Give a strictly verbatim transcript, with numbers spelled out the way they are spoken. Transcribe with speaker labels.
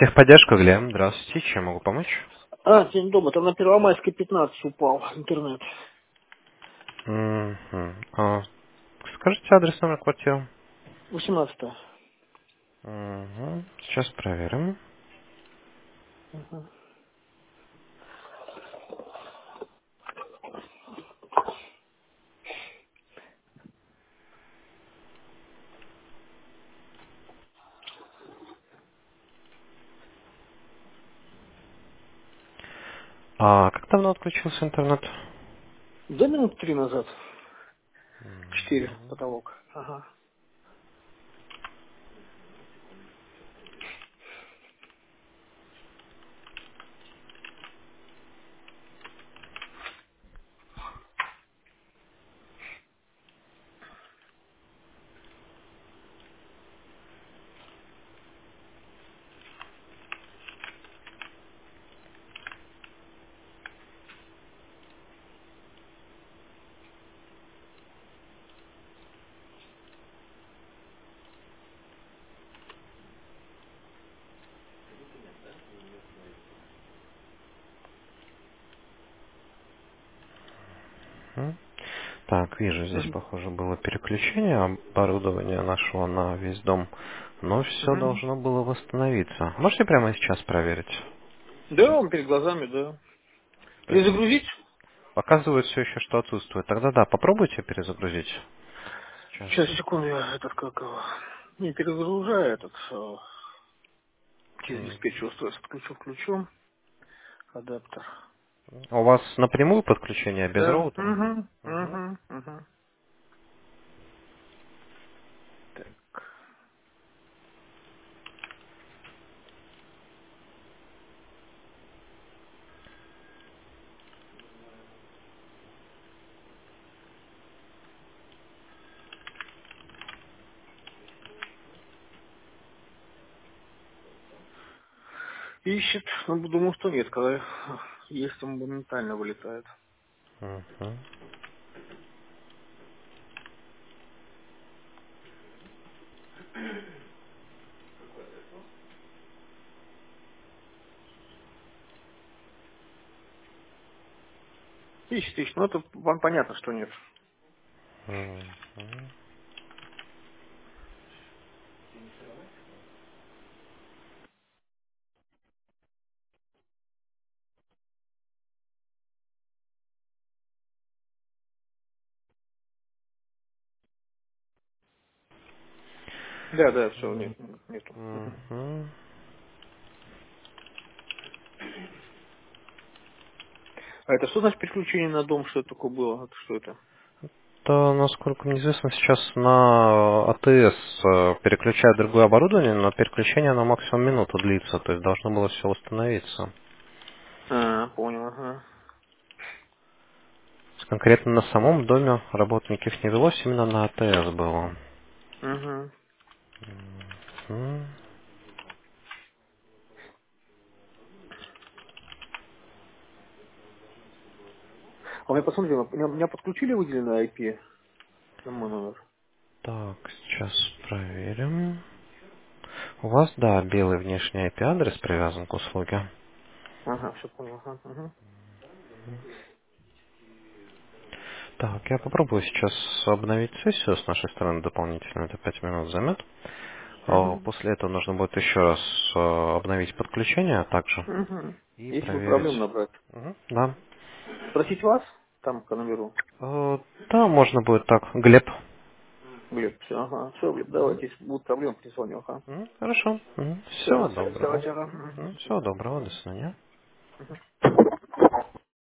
Speaker 1: Техподдержка, Глеб. Здравствуйте. Чем могу помочь?
Speaker 2: А, день дома, там на Первомайской пятнадцать упал интернет.
Speaker 1: Мгм. А, скажите адрес номер квартиры.
Speaker 2: восемнадцатое.
Speaker 1: Мгм. Сейчас проверим.
Speaker 2: Мгм.
Speaker 1: А как давно отключился интернет?
Speaker 2: Да минут три назад. Четыре потолок. Ага.
Speaker 1: М. Так, вижу, здесь,
Speaker 2: Мгм.
Speaker 1: похоже, было переключение оборудования нашего на весь дом, но все
Speaker 2: Мгм.
Speaker 1: должно было восстановиться. Можете прямо сейчас проверить?
Speaker 2: Да, он перед глазами, да.
Speaker 1: То есть
Speaker 2: Перезагрузить?
Speaker 1: показывает все еще, что отсутствует. Тогда да, попробуйте перезагрузить. Сейчас.
Speaker 2: Сейчас, секунду, я этот как его. Не перезагружаю этот э, через
Speaker 1: М.
Speaker 2: диспетчер устройство. Подключу, включу. Адаптер.
Speaker 1: А у вас напрямую подключение без
Speaker 2: Да.
Speaker 1: роутера?
Speaker 2: Угу.
Speaker 1: Мгм.
Speaker 2: Угу. Угу. Так. Ищет. Ну, думаю, что нет, когда есть, он моментально вылетает.
Speaker 1: Мгм.
Speaker 2: Ищет, ищет. Ну, это вам понятно, что нет.
Speaker 1: Мгм.
Speaker 2: Да, да, все, нет, нету. Мгм.
Speaker 1: Мгм.
Speaker 2: А это что значит переключение на дом? Что это такое было? Это что это?
Speaker 1: То, насколько мне известно, сейчас на АТС э, переключают другое оборудование, но переключение на максимум минуту длится, то есть должно было все восстановиться.
Speaker 2: А, понял, ага.
Speaker 1: Конкретно на самом доме работ никаких не велось, именно на АТС было.
Speaker 2: Угу.
Speaker 1: М.
Speaker 2: А у меня, посмотрите, у меня, у меня подключили выделенный ай пи на мой номер?
Speaker 1: Так, сейчас проверим. У вас, да, белый внешний ай пи-адрес привязан к услуге.
Speaker 2: Ага, все понял, ага. Угу.
Speaker 1: Так, я попробую сейчас обновить сессию с нашей стороны дополнительно, это пять минут займет. А,
Speaker 2: Угу.
Speaker 1: После этого нужно будет еще раз э, обновить подключение также
Speaker 2: Угу.
Speaker 1: и
Speaker 2: Если будет
Speaker 1: проверить.
Speaker 2: проблем набрать.
Speaker 1: Мгм, да.
Speaker 2: Спросить вас? Там по номеру.
Speaker 1: Э, Да, можно будет так. Глеб.
Speaker 2: Глеб, все, ага. Все, Глеб,
Speaker 1: Мгм.
Speaker 2: давайте, если будут проблемы, перезвоню, ага.
Speaker 1: Хорошо.
Speaker 2: Все, на
Speaker 1: Всего
Speaker 2: связи, давайте,
Speaker 1: доброго.
Speaker 2: ага. Мгм.
Speaker 1: Мгм.
Speaker 2: До
Speaker 1: Всего
Speaker 2: свидания.
Speaker 1: доброго. До свидания.
Speaker 2: Мгм.